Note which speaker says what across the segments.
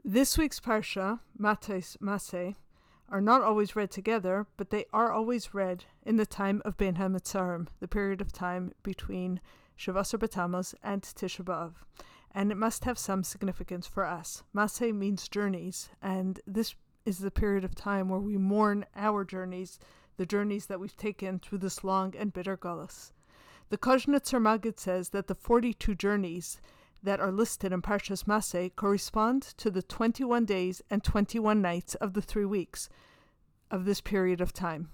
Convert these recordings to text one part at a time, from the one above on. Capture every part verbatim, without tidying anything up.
Speaker 1: This week's Parsha, Mates Maseh, are not always read together, but they are always read in the time of Ben HaMetzarim, the period of time between Shavasar B'Tammuz and Tisha B'Av, and it must have some significance for us. Maseh means journeys, and this is the period of time where we mourn our journeys, the journeys that we've taken through this long and bitter Galus. The Kozhnitzer Maggid says that the forty-two journeys that are listed in Parshas Maseh correspond to the twenty-one days and twenty-one nights of the three weeks of this period of time.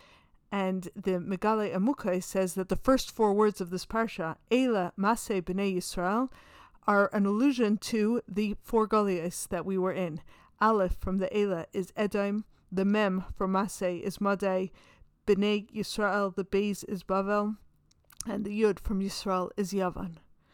Speaker 1: And the Megale Amukai says that the first four words of this Parsha, Eila Maseh B'nai Yisrael, are an allusion to the four Goliaths that we were in. Aleph from the Eila is Edom, the Mem from Maseh is Madai, B'nai Yisrael, the Beis is Bavel, and the Yud from Yisrael is Yavan.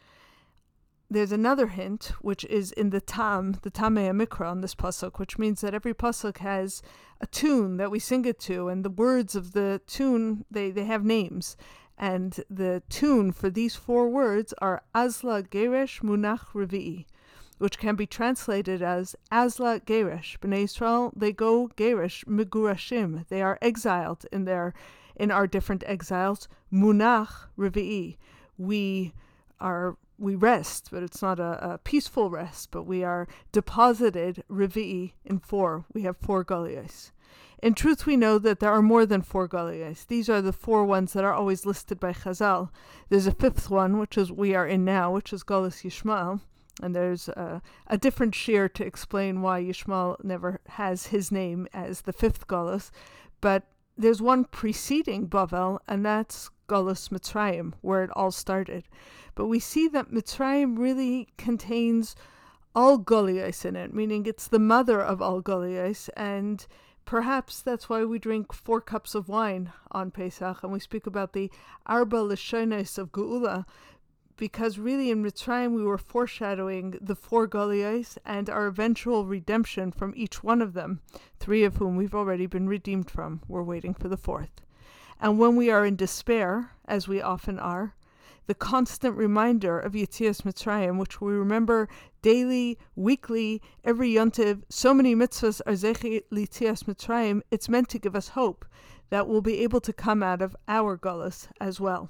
Speaker 1: There's another hint, which is in the Tam, the Tamei Mikra on this pasuk, which means that every pasuk has a tune that we sing it to, and the words of the tune, they, they have names. And the tune for these four words are Azla Geresh Munach Revi'i, which can be translated as Azla Geresh. B'nai Yisrael, they go Geresh Megurashim. They are exiled in their in our different exiles. Munach Revi'i. We are we rest, but it's not a, a peaceful rest, but we are deposited Revi'i in four. We have four Goliaths. In truth, we know that there are more than four Goliaths. These are the four ones that are always listed by Chazal. There's a fifth one, which is we are in now, which is Galus Yishmael. And there's a, a different shir to explain why Yishmael never has his name as the fifth Galus. But there's one preceding Bavel, and that's Galus Mitzrayim, where it all started. But we see that Mitzrayim really contains all Goliaths in it, meaning it's the mother of all Goliaths, and perhaps that's why we drink four cups of wine on Pesach, and we speak about the Arba Lashonos of Geula, because really in Mitzrayim we were foreshadowing the four Goliaths and our eventual redemption from each one of them, three of whom we've already been redeemed from. We're waiting for the fourth. And when we are in despair, as we often are, the constant reminder of Yetzias Mitzrayim, which we remember daily, weekly, every yontiv, so many mitzvahs are zechi l'Yetzias Mitzrayim, it's meant to give us hope that we'll be able to come out of our galus as well.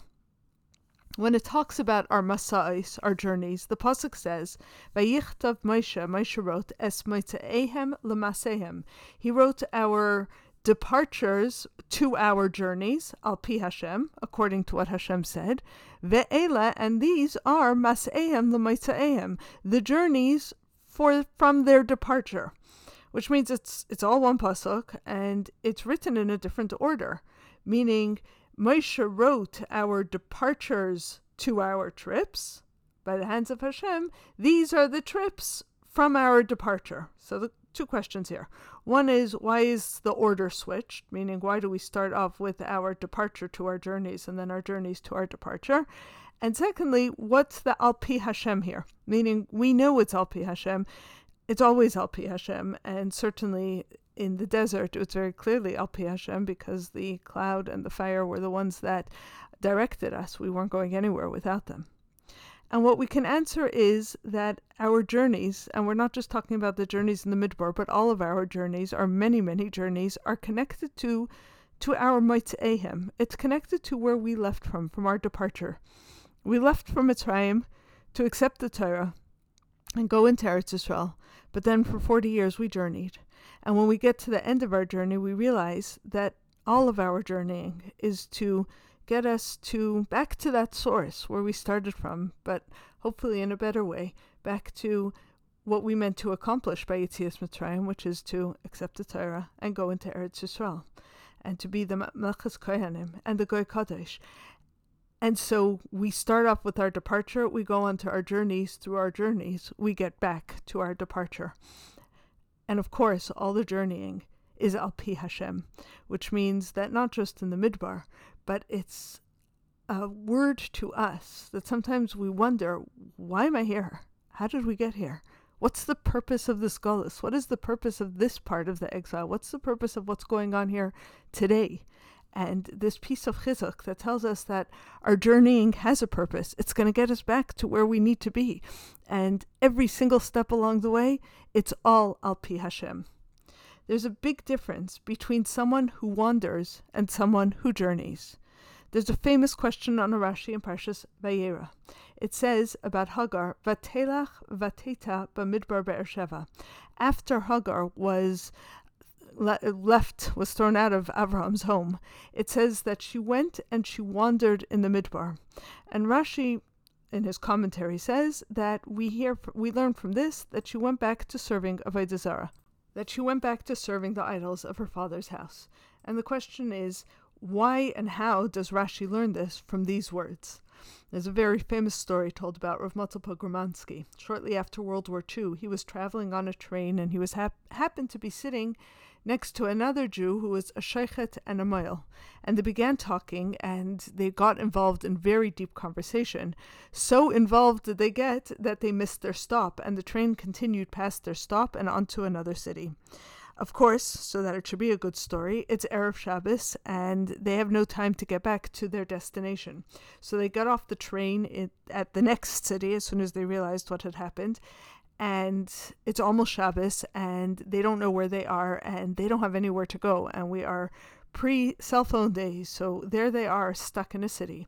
Speaker 1: When it talks about our masa'is, our journeys, the pasuk says, "Vayichtav Moshe, Moshe wrote, es moitzeehem l'masehem." He wrote our departures to our journeys, al pi Hashem, according to what Hashem said. Ve'ela, and these are mas'ehem l'moitzeehem, the journeys for from their departure, which means it's it's all one pasuk and it's written in a different order, meaning Moshe wrote our departures to our trips by the hands of Hashem. These are the trips from our departure. So the two questions here. One is, why is the order switched? Meaning, why do we start off with our departure to our journeys and then our journeys to our departure? And secondly, what's the Al Pi Hashem here? Meaning, we know it's Al Pi Hashem. It's always Al Pi Hashem, and certainly in the desert, it's very clearly Al Pi Hashem, because the cloud and the fire were the ones that directed us. We weren't going anywhere without them. And what we can answer is that our journeys, and we're not just talking about the journeys in the Midbar, but all of our journeys, our many, many journeys, are connected to to our Moitzeehem. It's connected to where we left from, from our departure. We left from Mitzrayim to accept the Torah and go into Eretz Yisrael, but then for forty years we journeyed. And when we get to the end of our journey, we realize that all of our journeying is to get us to back to that source where we started from, but hopefully in a better way, back to what we meant to accomplish by Yetzias Mitzrayim, which is to accept the Torah and go into Eretz Yisrael, and to be the Melchus Kohanim and the Goy Kodesh. And so we start off with our departure, we go on to our journeys, through our journeys, we get back to our departure. And of course, all the journeying is Al Pi Hashem, which means that not just in the Midbar, but it's a word to us that sometimes we wonder, why am I here? How did we get here? What's the purpose of this galus? What is the purpose of this part of the exile? What's the purpose of what's going on here today? And this piece of chizuk that tells us that our journeying has a purpose. It's going to get us back to where we need to be. And every single step along the way, it's all al pi Hashem. There's a big difference between someone who wanders and someone who journeys. There's a famous question on a Rashi in Parshas Vayera. It says about Hagar, Vatelach vateta b'midbar be'ersheva. After Hagar was le- left, was thrown out of Abraham's home, it says that she went and she wandered in the Midbar. And Rashi, in his commentary, says that we hear, we learn from this that she went back to serving Avodah Zarah, that she went back to serving the idols of her father's house. And the question is, why and how does Rashi learn this from these words? There's a very famous story told about Rav Motzel Pogromansky. Shortly after World War Two, he was traveling on a train and he was hap- happened to be sitting next to another Jew who was a sheichet and a moil. And they began talking and they got involved in very deep conversation. So involved did they get that they missed their stop and the train continued past their stop and onto another city. Of course, so that it should be a good story, it's Erev Shabbos and they have no time to get back to their destination. So they got off the train in, at the next city as soon as they realized what had happened. And it's almost Shabbos and they don't know where they are and they don't have anywhere to go. And we are pre-cell phone days, so there they are stuck in a city.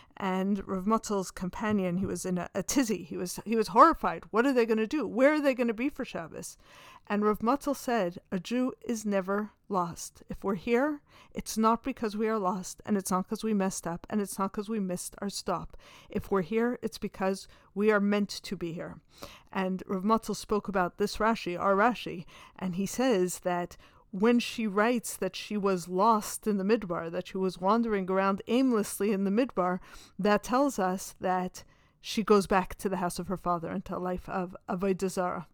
Speaker 1: And Rav Motzel's companion, he was in a, a tizzy. He was he was horrified. What are they going to do? Where are they going to be for Shabbos? And Rav Motzel said, a Jew is never lost. If we're here, it's not because we are lost, and it's not because we messed up, and it's not because we missed our stop. If we're here, it's because we are meant to be here. And Rav Motzel spoke about this Rashi, our Rashi, and he says that when she writes that she was lost in the Midbar, that she was wandering around aimlessly in the Midbar, that tells us that she goes back to the house of her father into a life of Avodah Zarah.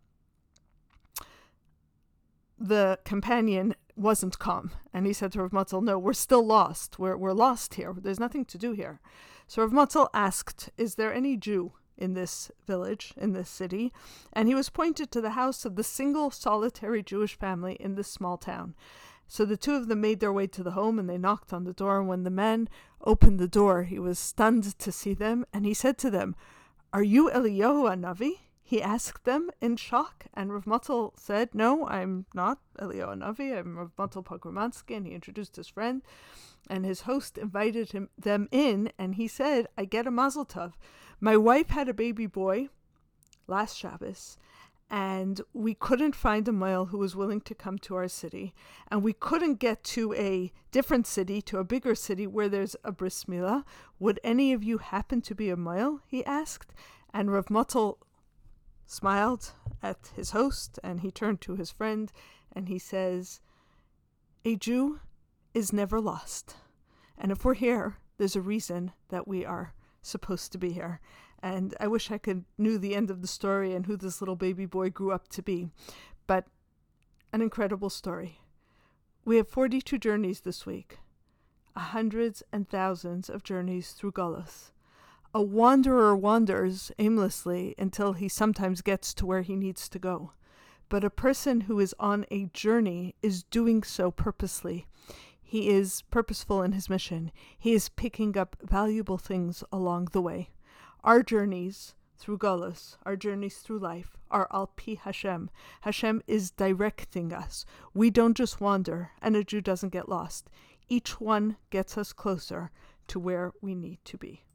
Speaker 1: The companion wasn't calm, and he said to Rav Motzel, no, we're still lost. We're we're lost here. There's nothing to do here. So Rav Motzel asked, is there any Jew in this village, in this city? And he was pointed to the house of the single solitary Jewish family in this small town. So the two of them made their way to the home and they knocked on the door. And when the man opened the door, he was stunned to see them. And he said to them, are you Eliyahu Hanavi? He asked them in shock. And Rav Motzel said, no, I'm not Eliyahu Hanavi. I'm Rav Motzel Pogromansky. And he introduced his friend. And his host invited him them in. And he said, I get a mazel tov. My wife had a baby boy last Shabbos, and we couldn't find a male who was willing to come to our city, and we couldn't get to a different city, to a bigger city where there's a bris milah. Would any of you happen to be a male? He asked, and Rav Motzel smiled at his host, and he turned to his friend, and he says, a Jew is never lost, and if we're here, there's a reason that we are supposed to be here. And I wish I could knew the end of the story and who this little baby boy grew up to be. But an incredible story. We have forty-two journeys this week, hundreds and thousands of journeys through Galus. A wanderer wanders aimlessly until he sometimes gets to where he needs to go. But a person who is on a journey is doing so purposely. He is purposeful in his mission. He is picking up valuable things along the way. Our journeys through Galus, our journeys through life, are al pi Hashem. Hashem is directing us. We don't just wander, and a Jew doesn't get lost. Each one gets us closer to where we need to be.